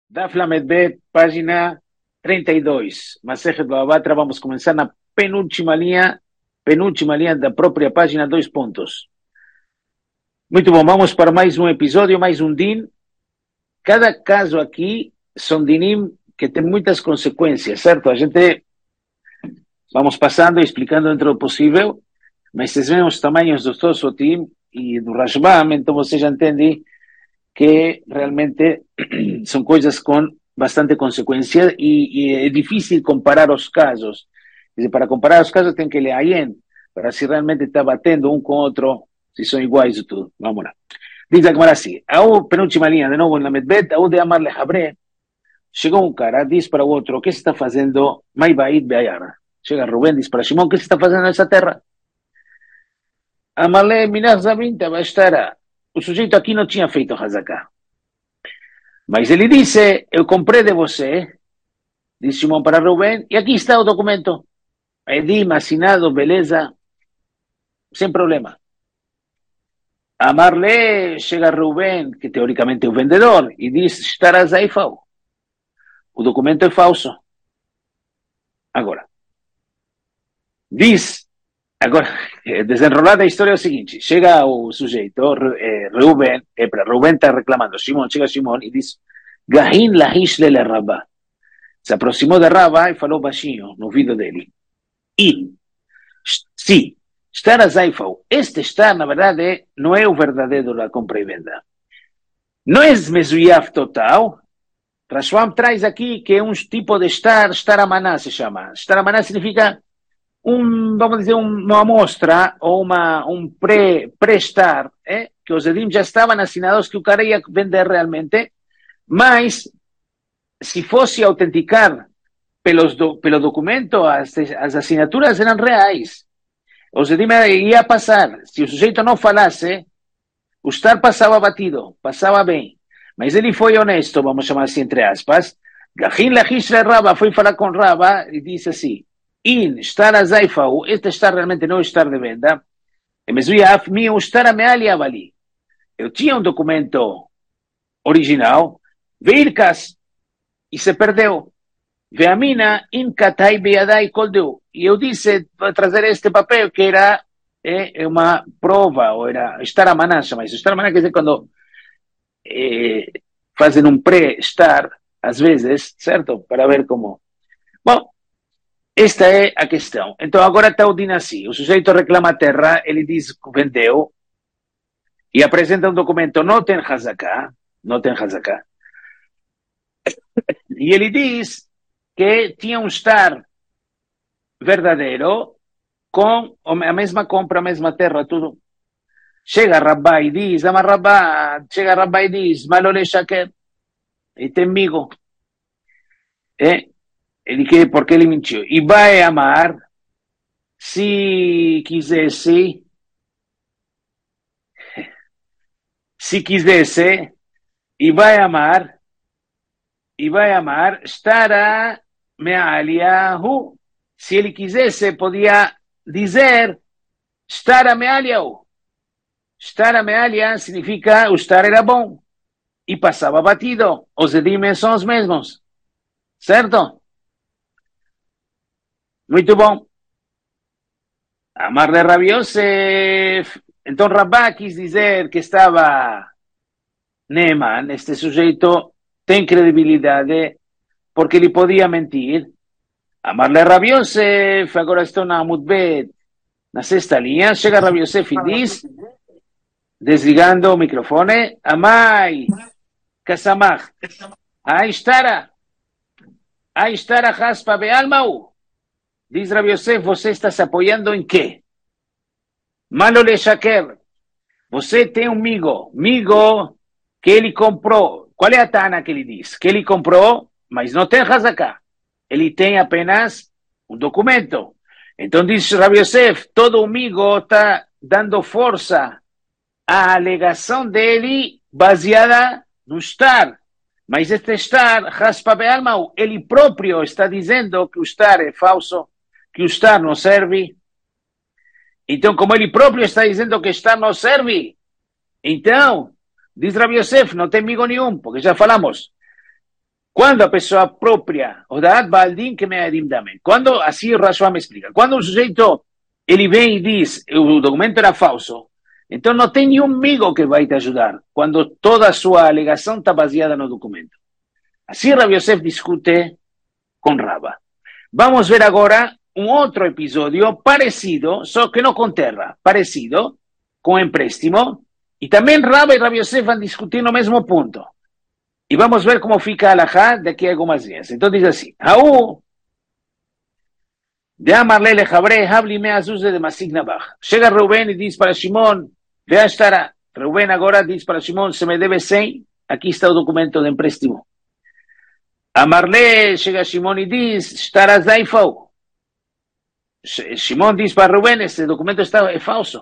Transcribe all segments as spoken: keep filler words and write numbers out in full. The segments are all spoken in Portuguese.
Daf Lamed Bet, página trinta e dois. Masechet Bava Batra, vamos começar na penúltima linha, penúltima linha da própria página, dois pontos. Muito bom, vamos para mais um episódio, mais um din. Cada caso aqui são dinim que tem muitas consequências, certo? A gente vamos passando e explicando dentro do possível, mas vocês veem os tamanhos dos Tosotim e do Rashbam, então você já entende que realmente são coisas com bastante consequência e, e é difícil comparar os casos. Quer dizer, para comparar os casos tem que ler Ayen, para se realmente está batendo um com o outro, se são iguais e tudo. Vamos lá. Diz a Gemara assim, a penúltima linha, de novo na Medbet, a de Amar Lehabre, chegou um cara, diz para o outro, o que você está fazendo? Mai Baid Beayara. Chega Rubén, diz para Shimon, o que você está fazendo nessa terra? Amarle Minach Zavinta, vai estar. O sujeito aqui não tinha feito Hazaká. Mas ele disse, eu comprei de você, disse Simão para Rubén, e aqui está o documento. Edim, assinado, beleza, sem problema. A Marlé chega Rubén, que teoricamente é o vendedor, e diz, estarás aí, Fau. O documento é falso. Agora, diz, agora, desenrolada a história é o seguinte, chega o sujeito, eh, Rubén, eh, Rubén está reclamando, Simão, chega Simão e diz, Gahin lahish lele Rabá. Se aproximou de Rabá e falou baixinho no ouvido dele. E, sim, estar a Zaifau, este estar, na verdade, não é o verdadeiro da compra e venda. Não é Mezuyaf total. Rashbam traz aqui que é um tipo de estar, estar amaná se chama. Estar amaná significa um, vamos dizer, uma amostra ou uma, um pré, pré-estar, eh? Que os edim já estavam assinados que o cara ia vender realmente, mas se fosse autenticar pelos do, pelo documento, as, as assinaturas eram reais. Os edim ia passar. Se o sujeito não falasse, o estar passava batido, passava bem. Mas ele foi honesto, vamos chamar assim entre aspas. Gahin lahish le Rabba foi falar com Rabba e disse assim, in estar a Zaifau, este estar realmente não estar de venda, Mezuyaf mi estar a meali avali. Eu tinha um documento original, veirkas, e se perdeu. Veamina in katai beadai koldeu. E eu disse para trazer este papel que era é, uma prova, ou era estar a maná, chama isso. Estar a maná quer dizer quando é, fazem um pré-estar, às vezes, certo? Para ver como. Bom, esta é a questão. Então agora está o din assim. O sujeito reclama a terra, ele diz que vendeu, e apresenta um documento, não tem hazaká, não tem hazaká. E ele diz que tinha um estar verdadeiro com a mesma compra, a mesma terra, tudo. Chega Rabá e diz, ama Rabá, chega Rabá e diz, malole shaker, e tem migo. É? Ele quer, porque ele mentiu. E vai amar, se quisesse, se quisesse, e vai amar, e vai amar, estará me'aliahu. Se ele quisesse, podia dizer, estará me'aliahu. Estar me'alia significa o estar era bom. E passava batido. Os edim são os mesmos. Certo? Muito bom. Amar de Rabi Yosef. Então Rabá quis dizer que estava Neeman, este sujeito tem credibilidade porque ele podia mentir. Amarle Rabi Yosef, agora estou na Amudbet, na sexta linha, chega Rabi Yosef e diz, desligando o microfone, Amai, Kasamach, aí estará, aí estará Haspa Bealmau. Diz Rabi Yosef, você está se apoiando em quê? Malole Shaker, você tem um migo, migo que ele comprou. Qual é a tana que ele diz? Que ele comprou, mas não tem hazaká. Ele tem apenas um documento. Então diz Rabi Yosef, todo amigo está dando força à alegação dele baseada no estar. Mas este estar, raspa be'almau, ele próprio está dizendo que o estar é falso, que o estar não serve. Então, como ele próprio está dizendo que o estar não serve, então, diz Rabi Yosef, não tem amigo nenhum, porque já falamos. Quando a pessoa própria, Odat Baldin que me adim damen. Quando, assim o Rashba me explica, quando o sujeito, ele vem e diz, o documento era falso, então não tem nenhum amigo que vai te ajudar, quando toda a sua alegação está baseada no documento. Assim Rav Yosef discute com Raba. Vamos ver agora um outro episódio parecido, só que não com terra, parecido, com empréstimo, e também Raba e Rav Yosef vão discutir no mesmo ponto. E vamos ver como fica a alajá daqui a algumas dias. Então diz assim, Haú, de Amarle lechabre, habli me azuze de Masig Nabach. Chega Reuben e diz para Shimon, vea estará. Reuben agora diz para Shimon, se me deve cem, aqui está o documento de empréstimo. Amarle, chega Shimon e diz, estará zaifau. Shimon diz para Reuben, esse documento está, é falso.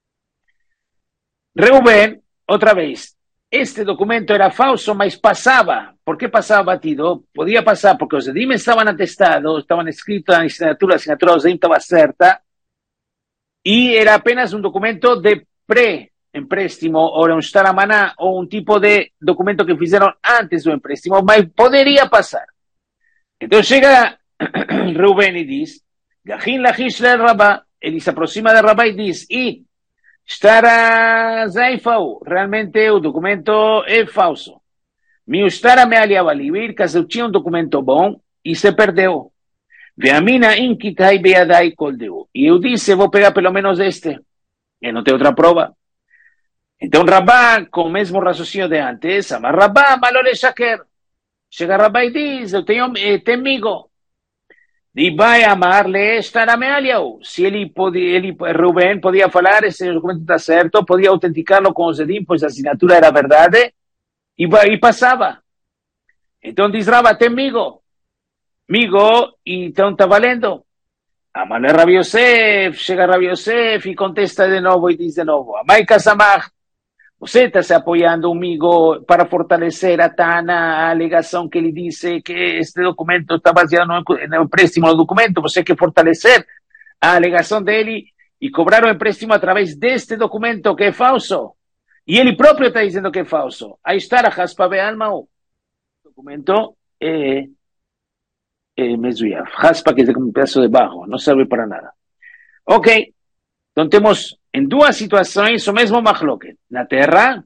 Reuben, outra vez, este documento era falso, mas passava. Por que passava batido? Podia passar porque os Edim estavam atestados, estavam escritos na assinatura, a assinatura dos Edim estava certa, e era apenas um documento de pré-empréstimo, ou era um shtaramaná, ou um tipo de documento que fizeram antes do empréstimo, mas poderia passar. Então chega Reuben e diz, Gahin lachish le Rabá, ele se aproxima de Rabá e diz, e Stara Zaifau, realmente o documento é falso. Mi Stara me aliava livir, que eu tinha um documento bom e se perdeu. Veamina inkitai beadai koldeu. E eu disse, vou pegar pelo menos este. E não tem outra prova. Então Rabá, com o mesmo raciocínio de antes, ama Rabá, malole shaker. Chega Rabá e diz, eu tenho temigo. E vai amar-lhe estar a mealiau. Se ele, podia, ele, Reuben, podia falar, esse documento está certo, podia autenticá-lo com os Edim, pois a assinatura era verdade, e, e passava. Então diz Rabá, tem migo. Migo, então está valendo. Amar-lhe Rabi Yosef, chega Rabi Yosef e contesta de novo e diz de novo, Amai Kasamach, você está se apoiando, amigo, para fortalecer a Tana, a alegação que ele disse que este documento está baseado no, no empréstimo do documento. Você quer fortalecer a alegação dele e cobrar o empréstimo através deste documento que é falso. E ele próprio está dizendo que é falso. Aí está a Haspa Be'alma. O documento é, é mesuia. Haspa quer dizer como um pedaço de barro, não serve para nada. Ok. Então temos em duas situações o mesmo machloket. Na terra,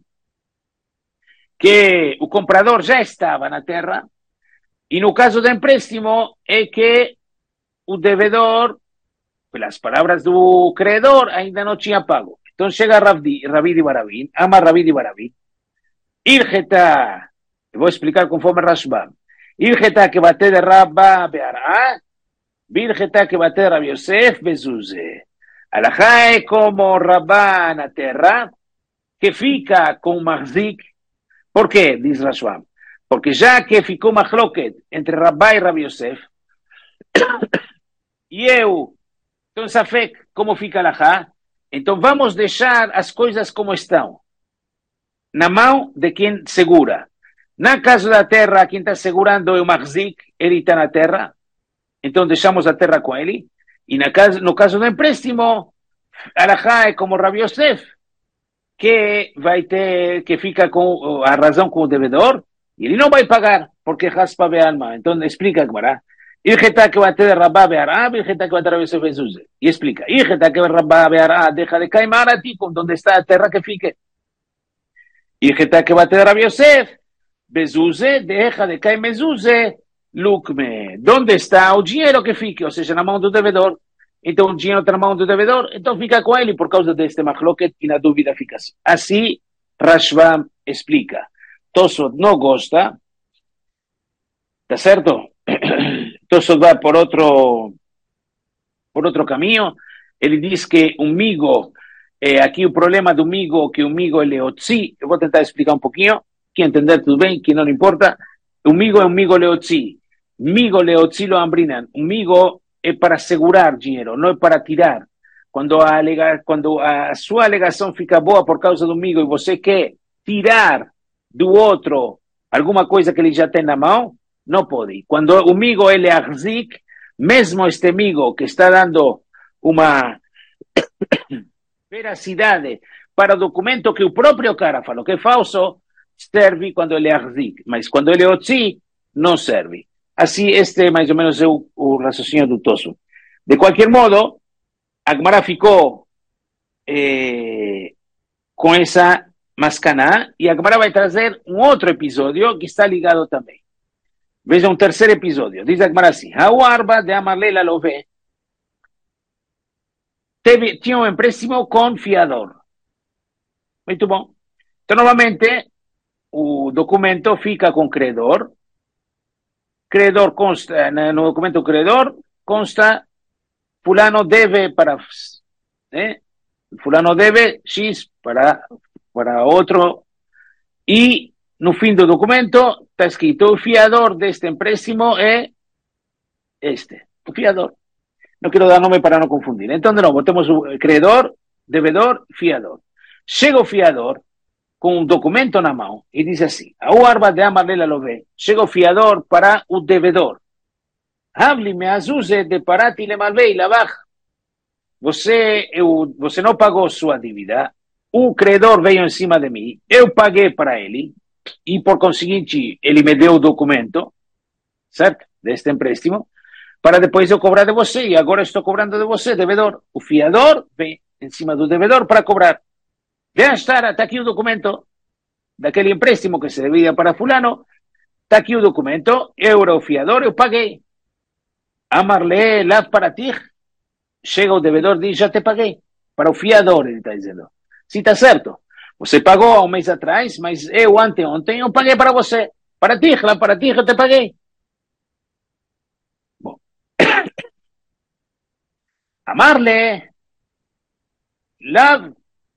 que o comprador já estava na terra, e no caso do empréstimo é que o devedor, pelas palavras do credor, ainda não tinha pago. Então chega Rabi, Rabi de Barabim, ama Rabi de Barabim, Irgeta, eu vou explicar conforme Rashbam, Irgeta que bate de Rabba Beará, Virgeta que bate de Rabi Yosef Bezuze. Alajá é como Rabá na terra, que fica com Mahzik. Por quê? Diz Rashbam. Porque já que ficou machloket entre Rabá e Rabi Yosef, e eu, então Safek, como fica Alajá? Então vamos deixar as coisas como estão. Na mão de quem segura. Na casa da terra, quem está segurando é o Mahzik, ele está na terra. Então deixamos a terra com ele. E na caso, no caso do empréstimo, Alajá é como Rabi Yosef, que vai ter, que fica com a razão com o devedor, e ele não vai pagar, porque raspa be'alma. Então explica, Gemara. Irgeta que vai ter Rabá be'ará, Irgeta que vai ter Rabi Yosef Bezuze. E explica. Irgeta que Rabá be'ará, deja de caimar a ti, com onde está a terra que fique. Irgeta que vai ter Rabi Yosef Bezuze, deja de caimar Bezuze. Lukme, onde está o dinheiro que fique, ou seja, na mão do devedor. Então o dinheiro está na mão do devedor, então fica com ele por causa deste machloket e na dúvida fica assim. Assim, Rashbam explica. Tosfot não gosta, tá certo? Tosfot vai por outro, por outro caminho. Ele diz que um migo, é, aqui o problema do migo, que o migo é leotzi, eu vou tentar explicar um pouquinho, quem entender tudo bem, que não importa. O migo é um migo leotzi. Migo leotzi lo ambrinan. Um migo é para segurar dinheiro, não é para tirar. Quando a, alega, quando a sua alegação fica boa por causa do migo e você quer tirar do outro alguma coisa que ele já tem na mão, não pode. Quando o migo é leachzik, mesmo este migo que está dando uma veracidade para o documento que o próprio cara falou que é falso, serve quando ele é leachzik. Mas quando ele é otzi, não serve. Assim, este é mais ou menos o, o raciocínio do Tosso. De qualquer modo, a Gemara ficou eh, com essa mascaná e a Gemara vai trazer um outro episódio que está ligado também. Veja um terceiro episódio. Diz a Gemara assim: Hau arba de Amarlela Lové. Teve, tinha um empréstimo com fiador. Muito bom. Então, novamente, o documento fica com credor. Credor consta, no documento credor, consta, fulano deve para, ¿eh? fulano deve X para, para outro, e no fim do documento está escrito, o fiador deste empréstimo é este, o fiador. Não quero dar nome para não confundir. Então, de novo, temos o credor, devedor, fiador. Chega o fiador com um documento na mão e diz assim, o arba de Amarlela Lové, chega o fiador para o devedor. Habli me azuze de parati le malvei lavach. Você, eu, você não pagou sua dívida, o credor veio em cima de mim, eu paguei para ele, e por conseguinte ele me deu o documento, certo? Deste empréstimo, para depois eu cobrar de você, e agora estou cobrando de você, devedor. O fiador vem em cima do devedor para cobrar. Veja, está, está aqui o documento daquele empréstimo que se devia para fulano, está aqui o documento, eu era o fiador, eu paguei. Amarle lav para ti, chega o devedor e diz, já te paguei. Para o fiador, ele está dizendo. Sim, está certo. Você pagou há um mês atrás, mas eu anteontem eu paguei para você. Para ti, lá para ti, eu te paguei. Bom. Amarle lav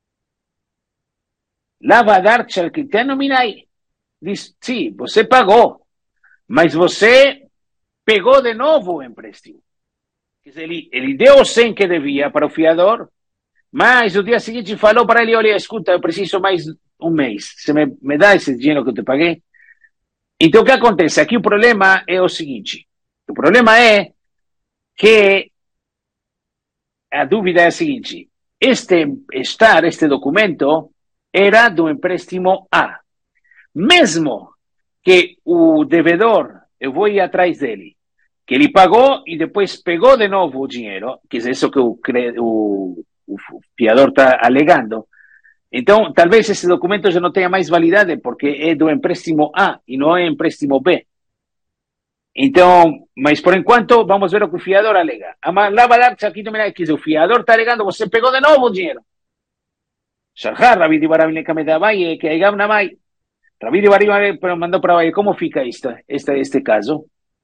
Lavadar Chalquitano Minai. Diz, sim, você pagou, mas você pegou de novo o empréstimo. Ele, ele deu o cem que devia para o fiador, mas o dia seguinte falou para ele, olha, escuta, eu preciso mais um mês, você me, me dá esse dinheiro que eu te paguei? Então, o que acontece? Aqui o problema é o seguinte, o problema é que a dúvida é a seguinte, este estar, este documento, era do empréstimo A. Mesmo que o devedor, eu vou ir atrás dele, que ele pagou e depois pegou de novo o dinheiro, que é isso que o, o, o fiador está alegando, então talvez esse documento já não tenha mais validade, porque é do empréstimo A e não é empréstimo B. Então, mas por enquanto, vamos ver o que o fiador alega. Lá vai dar, aqui também, que o fiador está alegando, você pegou de novo o dinheiro. Sharjar, Rabbi Dibarabin le cameda a Valle, que hay una mai. Rabbi Dibarabin mandó para Valle. ¿Cómo fica esto, este, este caso?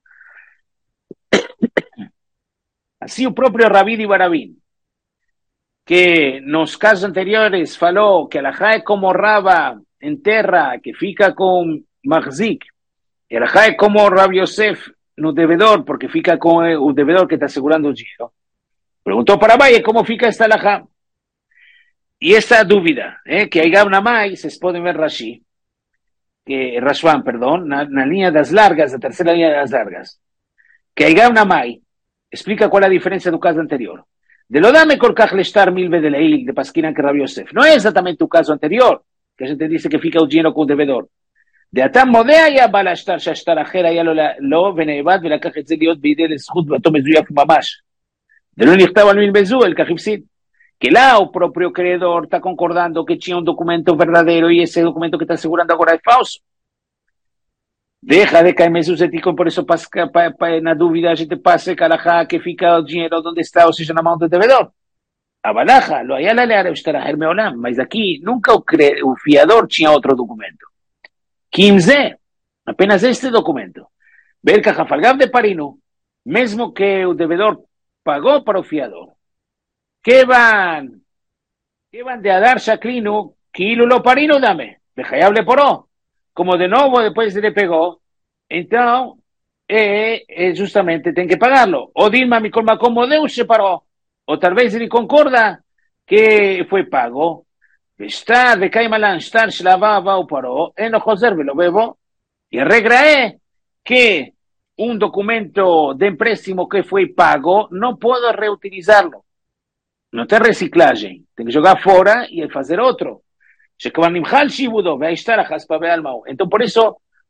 Así el propio Rabbi Dibarabin, que nos casos anteriores falou que alajá é como Raba en terra, que fica con Mahzik, y alajá é como Rabbi Yosef no devedor, porque fica con el devedor que está asegurando el dinero. Preguntó para Valle, ¿cómo fica esta alajá? Y esta dúvida, eh, que hay una más, se puede ver Rashi, que Rashwan, perdón, na, na línea das largas, la tercera línea das largas, que hay una más, explica cuál es la diferencia del caso anterior. De lo dame colcaj lestar milve de leil, de Pasquina que Rabbi Yosef. No es exactamente tu caso anterior, que a gente dice que fica el dinero con el devedor. De atam modea ya balashtar shashtar ajera ya lo, lo venevad de la caja de zeliot bidel eskhut batom ezuyaf mamash. De lo nichtaba al milbezu, el kajipsit. Que lá o próprio credor está concordando que tinha um documento verdadeiro e esse documento que está segurando agora é falso. Deja de cair meses éticos, por isso passa, pa, pa, na dúvida a gente passa calajá que fica o dinheiro onde está, ou seja, na mão do devedor. A balaja, lo aí ela era o meolam, mas aqui nunca o, cre... o fiador tinha outro documento. quinze, apenas este documento. Ver que Jafalgav de Parino, mesmo que o devedor pagou para o fiador, que van, que van de Adar Shaklinu, Kilo lo parino dame, dejable poró. Como de nuevo después se le pegó, entonces, eh, eh, justamente tiene que pagarlo. O Dilma mi colma como Deus se paró, o tal vez él concorda que fue pago. Está de Caimalan, estar slavava o paró, en los lo bebo, y la regla es que un documento de empréstimo que fue pago, no puedo reutilizarlo. Não tem reciclagem, tem que jogar fora e fazer outro. Então, por isso,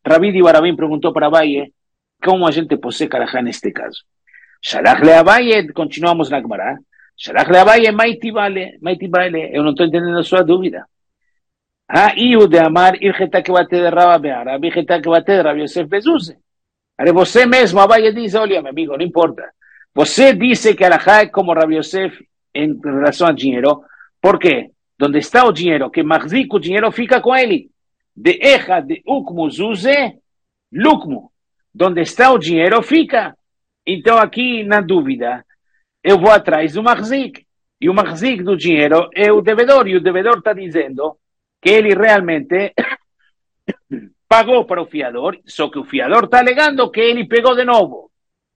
Rabí de Barabín preguntó para Abaye, ¿cómo a gente posee carajá en este caso? Shalach le Abaye, continuamos na Gemara. Shalach le Abaye, maiti vale, maiti vale. Eu não estou entendendo a sua dúvida. Ah, e o de Amar, irgeta que bate de Rabba Beara, irgeta que bate de Rabbi Yosef Bezuse. Aí você mesmo, Abaye diz, olha, meu amigo, não importa. Você disse que Arajá é como Rabbi Yosef em relação ao dinheiro. Por quê? Donde está o dinheiro, que Mahzik, o dinheiro fica com ele. De Eja, de Ukmu, Zuze, Lukmu. Donde está o dinheiro, fica. Então, aqui, na dúvida, eu vou atrás do Mahzik. E o Mahzik do dinheiro é o devedor. E o devedor está dizendo que ele realmente pagou para o fiador, só que o fiador está alegando que ele pegou de novo.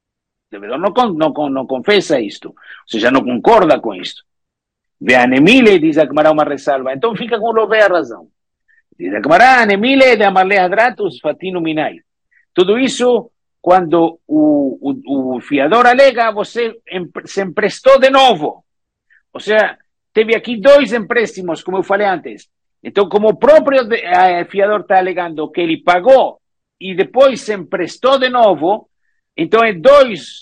O devedor não, não, não confessa isto, ou seja, não concorda com isto. Ve a Nemile, diz a Gemara uma ressalva, então fica com o Lové a razão. Diz a Gemara, Nemile de Amarle Hadratus Fatino Minai. Tudo isso, quando o, o, o fiador alega, você se emprestou de novo. Ou seja, teve aqui dois empréstimos, como eu falei antes. Então, como o próprio de, eh, fiador está alegando que ele pagou e depois se emprestou de novo, então é dois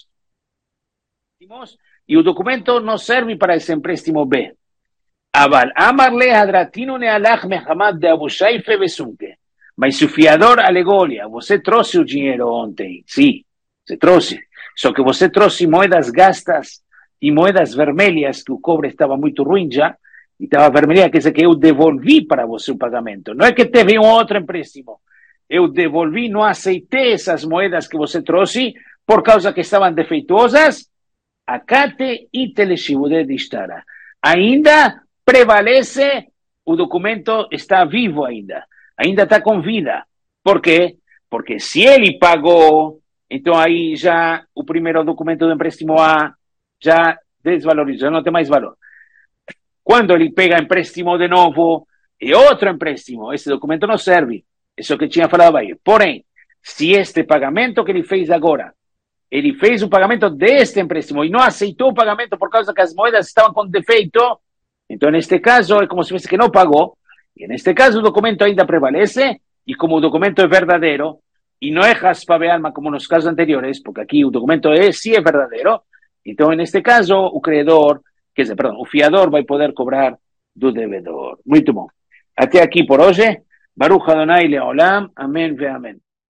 empréstimos e o documento não serve para esse empréstimo B. Aval, amarle hadratino nealach mehamad de abushaife besunke. Mas se o fiador alegou, olha, você trouxe o dinheiro ontem, sim, você trouxe, só que você trouxe moedas gastas e moedas vermelhas, que o cobre estava muito ruim já, e estava vermelha, quer dizer que eu devolvi para você o pagamento. Não é que teve um outro empréstimo. Eu devolvi, não aceitei essas moedas que você trouxe por causa que estavam defeituosas. Acate e teleshibude de Ishtara. Ainda prevalece, o documento está vivo ainda. Ainda está com vida. Por quê? Porque se ele pagou, então aí já o primeiro documento do empréstimo A já desvalorizou, não tem mais valor. Quando ele pega empréstimo de novo, e outro empréstimo, esse documento não serve. Isso que tinha falado aí. Porém, se este pagamento que ele fez agora, ele fez o pagamento deste empréstimo e não aceitou o pagamento por causa que as moedas estavam com defeito, então, neste caso, é como se fosse que não pagou. E, neste caso, o documento ainda prevalece, e como o documento é verdadeiro, e não é raspa de alma como nos casos anteriores, porque aqui o documento é, sim é verdadeiro, então, neste caso, o credor, quer dizer, perdão, o fiador vai poder cobrar do devedor. Muito bom. Até aqui por hoje. Baruch Adonai Leolam. Amém ve amém.